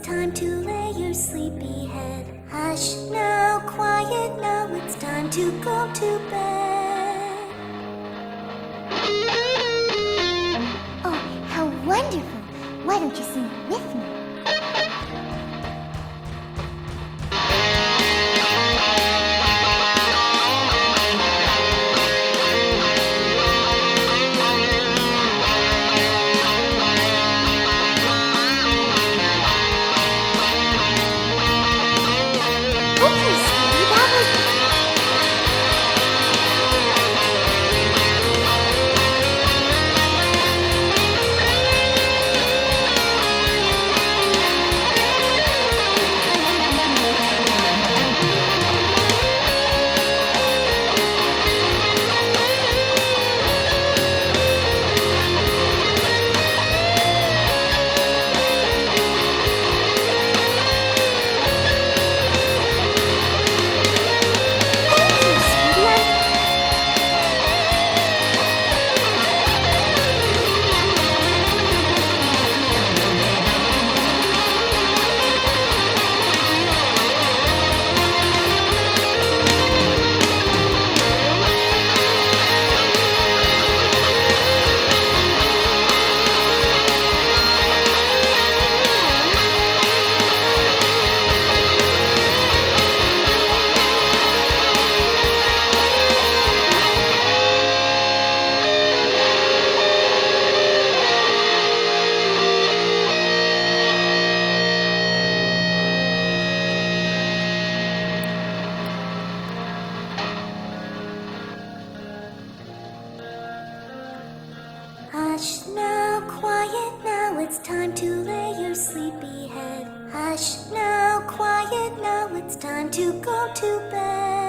time to lay your sleepy head. Hush now, quiet now, it's time to go to bed. Oh, how wonderful! Why don't you sing it with me? Hush now, quiet now, it's time to lay your sleepy head. Hush now, quiet now, it's time to go to bed.